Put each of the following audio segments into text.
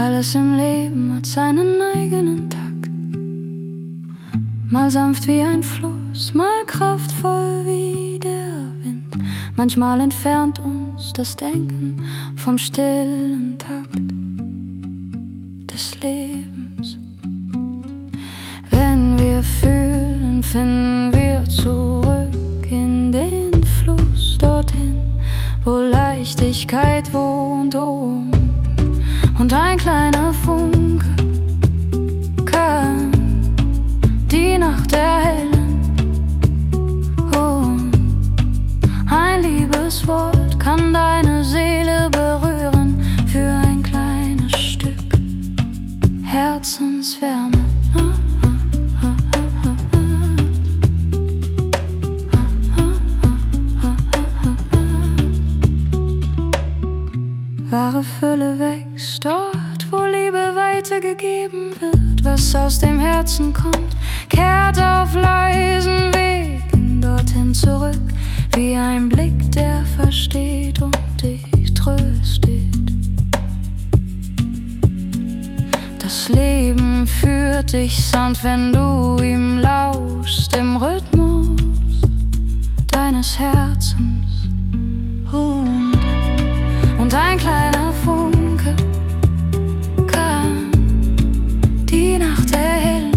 Alles im Leben hat seinen eigenen Takt. Mal sanft wie ein Fluss, mal kraftvoll wie der Wind. Manchmal entfernt uns das Denken vom stillen Takt des Lebens. Wenn wir fühlen, finden wir zurück in den Fluss, dorthin, wo Leichtigkeit wohnt oben. Und ein kleiner Funke kann die Nacht erhellen. Und ein Liebeswort kann deine Seele berühren für ein kleines Stück Herzenswärme. Wahre Fülle wächst dort, wo Liebe weitergegeben wird. Was aus dem Herzen kommt, kehrt auf leisen Wegen dorthin zurück, wie ein Blick, der versteht und dich tröstet. Das Leben führt dich sanft, wenn du ihm lauschst, im Rhythmus deines Herzens. Und ein kleiner Funke kann die Nacht erhellen.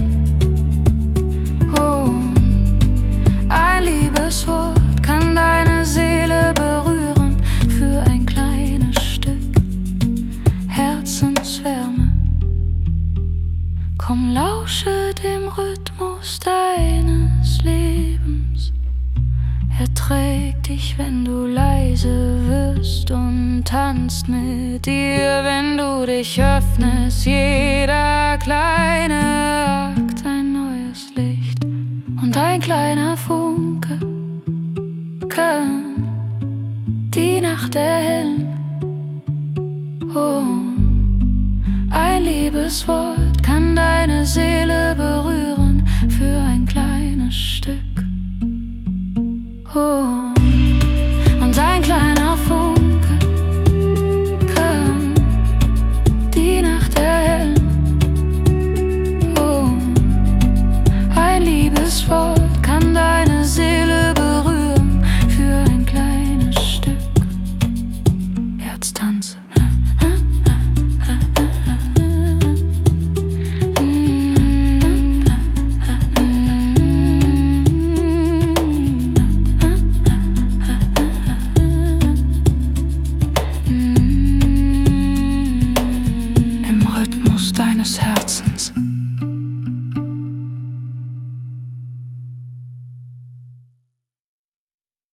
Und ein Liebeswort kann deine Seele berühren für ein kleines Stück Herzenswärme. Komm, lausche dem Rhythmus deines Lebens. Er trägt dich, wenn du leise wirst, und tanzt mit dir, wenn du dich öffnest. Jeder kleine Akt ein neues Licht, und ein kleiner Funke kann die Nacht erhellen. Und ein Liebeswort kann deine Seele berühren für ein kleines Stück. Oh.